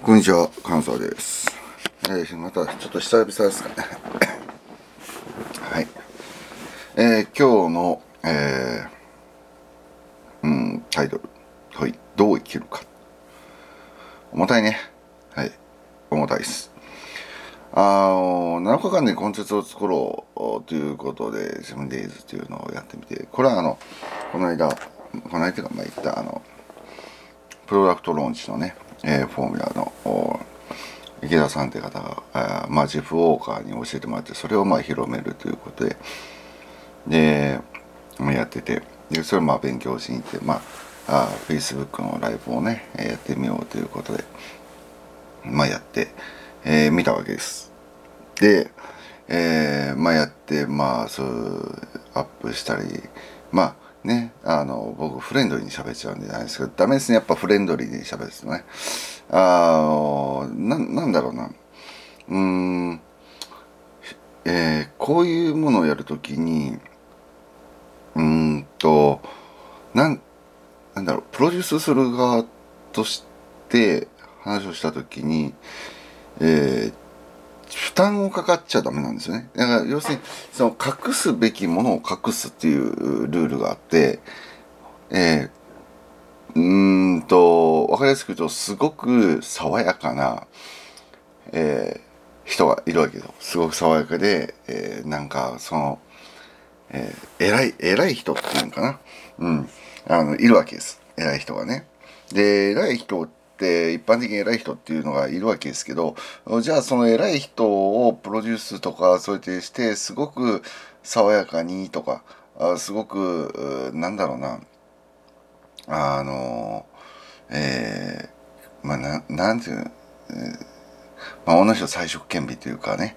こんにちは、関西です。またちょっと久々ですかね。はい。今日の、タイトル。はい。どう生きるか。重たいね。はい。重たいです。7日間でコンテンツを作ろうということで、7days というのをやってみて、これはこの間というか言ったプロダクトローンチのね、フォーミュラの池田さんという方が、ジェフ・ウォーカーに教えてもらって、それを広めるということで、やってて、でそれを勉強しに行って、Facebook のライブをね、やってみようということで、やって、見たわけです。で、やって、そうアップしたり、僕フレンドリーに喋っちゃうんじゃないですけど、ダメですね、やっぱフレンドリーに喋るんですね。なんだろうな。こういうものをやるときに、なんだろう、プロデュースする側として話をしたときに、負担をかかっちゃダメなんですよね。だから要するにその隠すべきものを隠すっていうルールがあって、わかりやすく言うとすごく爽やかな、人がいるわけですよ。すごく爽やかで、偉い人っていうのかな、いるわけです。偉い人がね。で、偉い人って一般的に偉い人っていうのがいるわけですけど、じゃあその偉い人をプロデュースとかそうやってしてすごく爽やかにとか、すごくなんだろうな、なんていうの、女の人最色兼備というかね、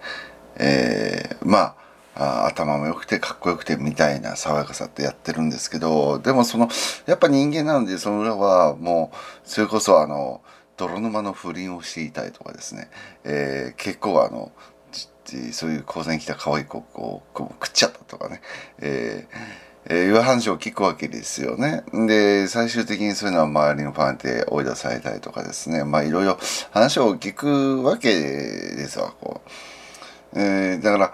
頭も良くてかっこよくてみたいな爽やかさってやってるんですけど、でもやっぱ人間なので、その裏はもうそれこそ泥沼の不倫をしていたりとかですね、結構そういう高座に来た可愛い子を食っちゃったとかね、いう話を聞くわけですよね。で、最終的にそういうのは周りのファンって追い出されたりとかですね、いろいろ話を聞くわけですわ、だから、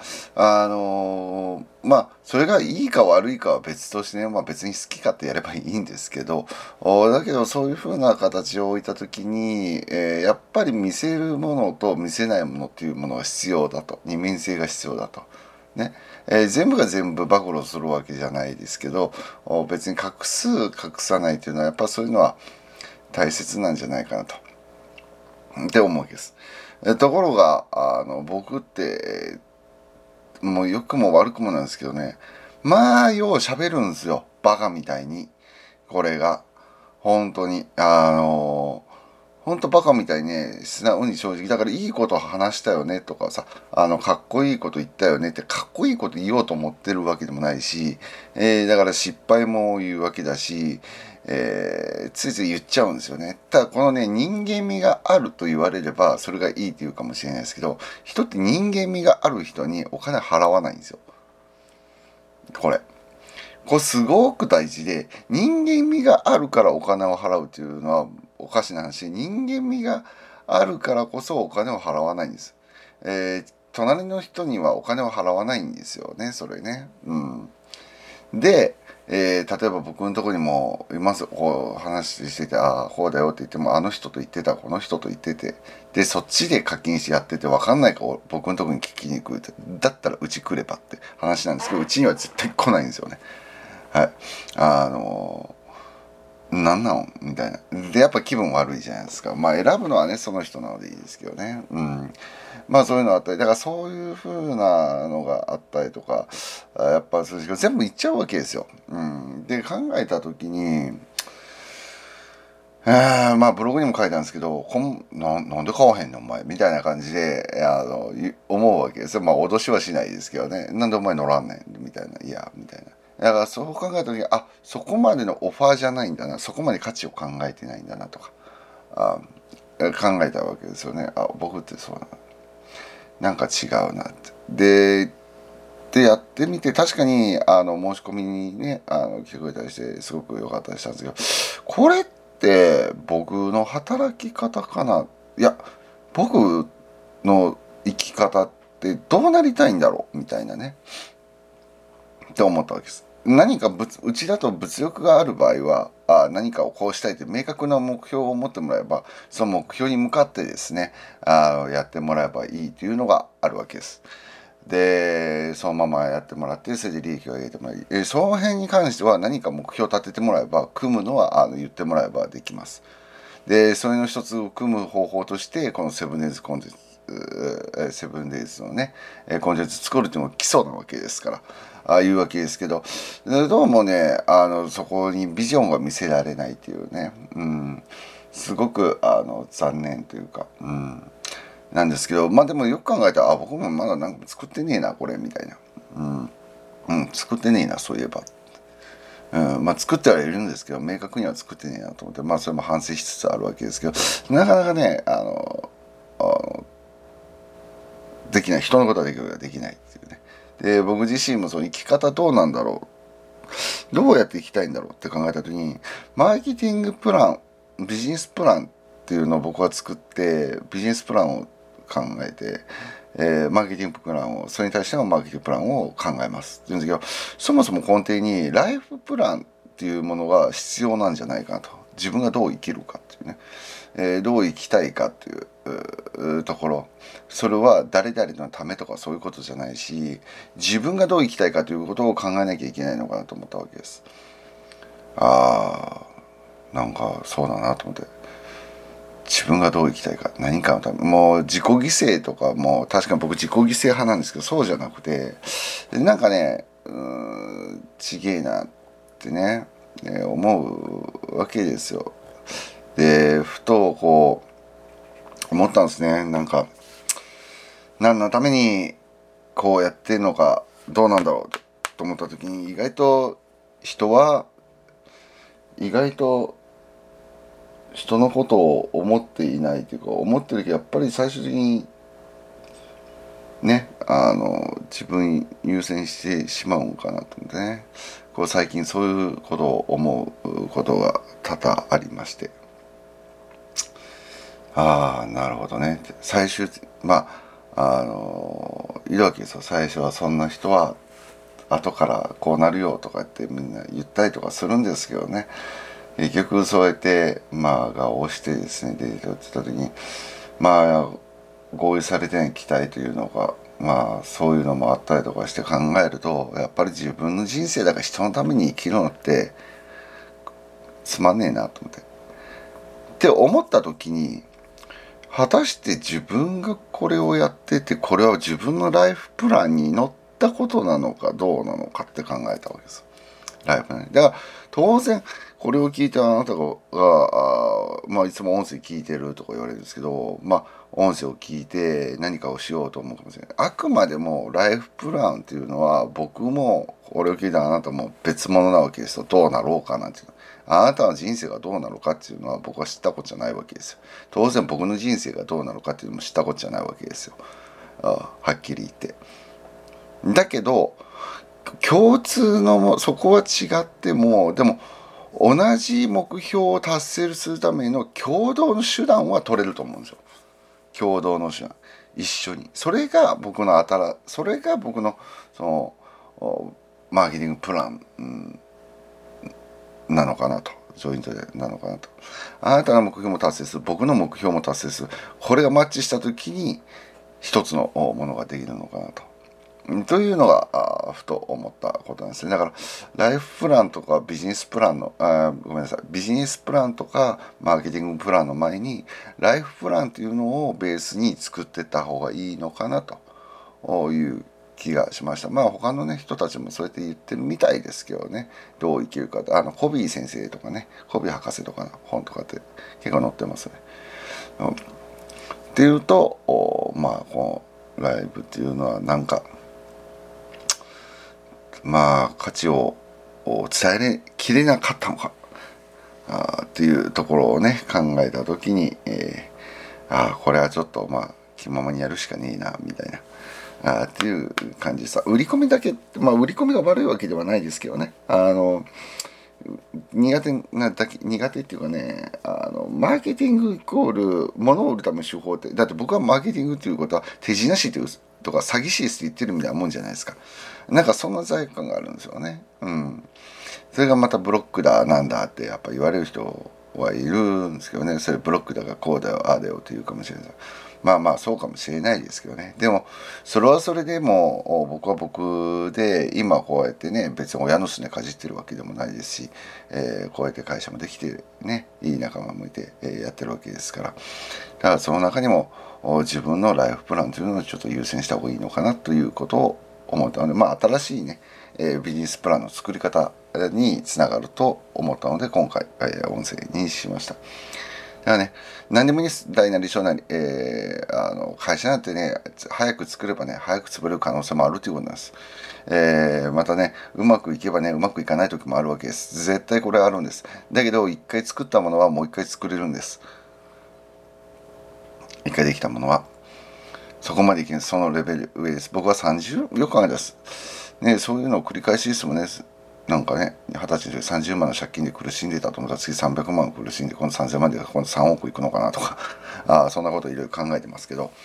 それがいいか悪いかは別としてね、別に好き勝手やればいいんですけど、だけどそういう風な形を置いたときに、やっぱり見せるものと見せないものっていうものが必要だと。二面性が必要だと。ね。全部が全部暴露するわけじゃないですけど、別に隠さないというのは、やっぱそういうのは大切なんじゃないかなと。って思うわけです。ところが、僕って、もう良くも悪くもなんですけどね、よう喋るんですよ。バカみたいに。これが。本当に。本当バカみたいにね、素直に正直。だからいいこと話したよねとかさ、かっこいいこと言ったよねって、かっこいいこと言おうと思ってるわけでもないし、だから失敗も言うわけだし、ついつい言っちゃうんですよね。ただこのね、人間味があると言われれば、それがいいって言うかもしれないですけど、人って人間味がある人にお金払わないんですよ。これ。これすごく大事で、人間味があるからお金を払うっていうのはおかしな話、人間味があるからこそお金を払わないんです。隣の人にはお金を払わないんですよね、それね。で、例えば僕のところにもいます、こう話してて、こうだよって言っても、あの人と言ってた、この人と言ってて、で、そっちで課金してやってて分かんないから僕のところに聞きに来るって、だったらうち来ればって話なんですけど、うちには絶対来ないんですよね。はい。なんなのみたいな。で、やっぱ気分悪いじゃないですか。選ぶのはね、その人なのでいいですけどね。そういうのあったり、だからそういう風なのがあったりとか、やっぱそうですけど、全部言っちゃうわけですよ。で、考えたときに、ブログにも書いたんですけど、なんで買わへんのお前みたいな感じで、思うわけですよ。脅しはしないですけどね。なんでお前乗らんねんみたいな。いや、みたいな。だからそう考えた時に、そこまでのオファーじゃないんだな。そこまで価値を考えてないんだなとか、考えたわけですよね。僕ってそうなんか違うなって。でやってみて、確かに申し込みにね来てくれたりしてすごく良かったりしたんですけど、これって僕の働き方かなっいや僕の生き方ってどうなりたいんだろうみたいなねって思ったわけです。何かうちだと物欲がある場合は何かをこうしたいという明確な目標を持ってもらえば、その目標に向かってですねやってもらえばいいというのがあるわけです。でそのままやってもらってそれで利益を上げてもらい、その辺に関しては何か目標を立ててもらえば、組むのは言ってもらえばできます。でそれの一つを組む方法としてこのセブンデイズコンテンツセブンデイズのねコンテンツ作るっていうのが基礎なわけですからいうわけですけど、どうもねそこにビジョンが見せられないっていうね、すごく残念というか、なんですけど、まあでもよく考えたら僕もまだなんか作ってねえなこれみたいな、作ってねえなそういえば、まあ作ってはいるんですけど明確には作ってねえなと思って、まあそれも反省しつつあるわけですけど、なかなかねできない、人のことはできるができないっていうね。で僕自身もその生き方どうなんだろう、どうやって生きたいんだろうって考えた時に、マーケティングプラン、ビジネスプランっていうのを僕は作って、ビジネスプランを考えて、マーケティングプランを、それに対してのマーケティングプランを考えますって言うんですけど、そもそも根底にライフプランっていうものが必要なんじゃないかなと。自分がどう生きるかっていうね、どう生きたいかっていうところ、それは誰々のためとかそういうことじゃないし、自分がどう生きたいかということを考えなきゃいけないのかなと思ったわけです。なんかそうだなと思って、自分がどう生きたいか、何かのため、もう自己犠牲とかも確かに僕自己犠牲派なんですけど、そうじゃなくて、なんかねちげえなってね、思うわけですよ。でふとこう思ったんですね。なんか何のためにこうやってるのかどうなんだろうと思った時に、意外と人は意外と人のことを思っていないというか、思ってるけどやっぱり最終的にね自分優先してしまうんかなと思ってね、こう最近そういうことを思うことが多々ありまして、なるほどねって。最終まいるわけですよ。最初はそんな人は後からこうなるよとかってみんな言ったりとかするんですけどね、結局そうやってが押してですね、データをってた時に合意されてない期待というのがそういうのもあったりとかして考えると、やっぱり自分の人生だから人のために生きるのってつまんねえなと思って思った時に、果たして自分がこれをやってて、これは自分のライフプランに乗ったことなのかどうなのかって考えたわけです。ライフプランだから当然これを聞いてあなたがいつも音声聞いてるとか言われるんですけど、音声を聞いて何かをしようと思うかもしれない。あくまでもライフプランっていうのは、僕もこれを聞いたあなたも別物なわけですよ。どうなろうかなんていうの、あなたの人生がどうなのかっていうのは僕は知ったことじゃないわけですよ。当然僕の人生がどうなのかっていうのも知ったことじゃないわけですよ。はっきり言って。だけど共通のそこは違っても、でも同じ目標を達成するための共同の手段は取れると思うんですよ。共同の手段、一緒に、それが僕のそのマーケティングプラン、なのかなと、ジョイントでなのかなと。あなたの目標も達成する、僕の目標も達成する、これがマッチした時に一つのものができるのかなというのがふと思ったことなんですね。だからライフプランとかビジネスプランのごめんなさい、ビジネスプランとかマーケティングプランの前にライフプランというのをベースに作っていった方がいいのかなという気がしました。他のね人たちもそうやって言ってるみたいですけどね、どう生きるか、コビー先生とかね、コビー博士とかの本とかって結構載ってますね。っていうとこのライブっていうのはなんか価値を伝えきれなかったのかっていうところをね考えた時に、これはちょっと気ままにやるしかねえなみたいなっていう感じでさ、売り込みだけ売り込みが悪いわけではないですけどね、 苦手っていうかね、マーケティングイコール物を売るための手法って、だって僕はマーケティングっていうことは手品師っていうとか詐欺師って言ってるみたいなもんじゃないですか。なんかそんな罪悪感があるんですよね。うん。それがまたブロックだなんだってやっぱ言われる人はいるんですけどね。それブロックだがこうだよああだよって言うかもしれない。まあまあそうかもしれないですけどね。でもそれはそれでも僕は僕で今こうやってね、別に親のすねかじってるわけでもないですし、こうやって会社もできてね、いい仲間もいて、やってるわけですから、だからその中にも自分のライフプランというのをちょっと優先した方がいいのかなということを思ったので、まあ新しいね、ビジネスプランの作り方につながると思ったので今回、音声にしました。だからね、何でもいいです。大なり小なり。会社なんてね、早く作ればね、早く潰れる可能性もあるということなんです。またね、うまくいけばね、うまくいかない時もあるわけです。絶対これはあるんです。だけど、一回作ったものはもう一回作れるんです。一回できたものは。そこまでいけない。そのレベル上です。僕は30、よく考えです。ね、そういうのを繰り返しですもんね。なんかね、20歳で30万の借金で苦しんでたと思ったら次300万苦しんで、今度3000万で今度3億いくのかなとか、そんなこといろいろ考えてますけど、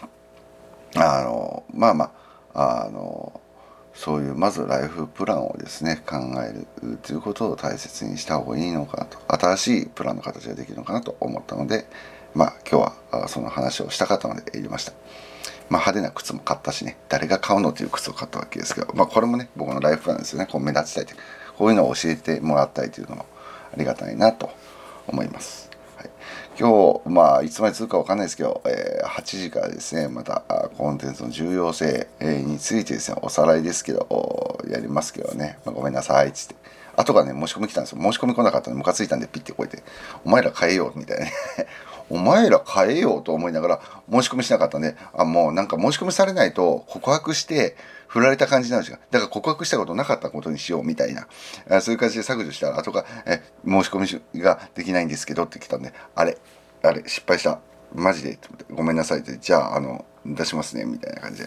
まあまあ、そういうまずライフプランをですね、考えるということを大切にした方がいいのかなと、新しいプランの形ができるのかなと思ったので、まあ今日はその話をしたかったので入れました。まあ、派手な靴も買ったしね、誰が買うのっていう靴を買ったわけですけど、まあ、これもね、僕のライフプランですよね。こう目立ちたいという、こういうのを教えてもらったりというのもありがたいなと思います。はい、今日、まあ、いつまで続くかわかんないですけど、8時からですね、またコンテンツの重要性についてですね、おさらいですけど、やりますけどね、まあ、ごめんなさい、つって。後がね、申し込み来たんですよ。申し込み来なかったんで、ムカついたんで、ピッてこうやって、お前ら買えよ、みたいなね。お前ら買えよと思いながら申し込みしなかったんで、もうなんか申し込みされないと告白して振られた感じなんですよ。だから告白したことなかったことにしようみたいな、そういう感じで削除したら後が、申し込みができないんですけどって来たんで、あれ失敗した。マジでごめんなさいって、じゃあ、出しますね、みたいな感じで、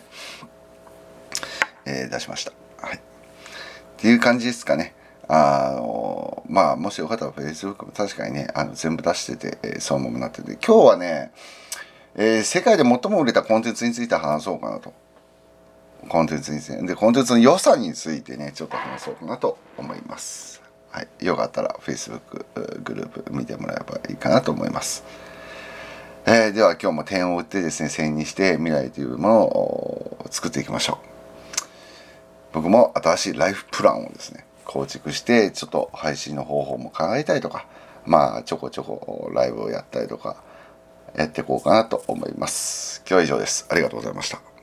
出しました。はい。っていう感じですかね。まあ、もしよかったら Facebook も確かにね、全部出してて、そのままなってて、今日はね、世界で最も売れたコンテンツについて話そうかなと。コンテンツについて。で、コンテンツの良さについてね、ちょっと話そうかなと思います。はい。よかったら Facebook グループ見てもらえばいいかなと思います。では今日も点を打ってですね、線にして未来というものを作っていきましょう。僕も新しいライフプランをですね、構築して、ちょっと配信の方法も考えたりとか、まあ、ちょこちょこライブをやったりとか、やっていこうかなと思います。今日は以上です。ありがとうございました。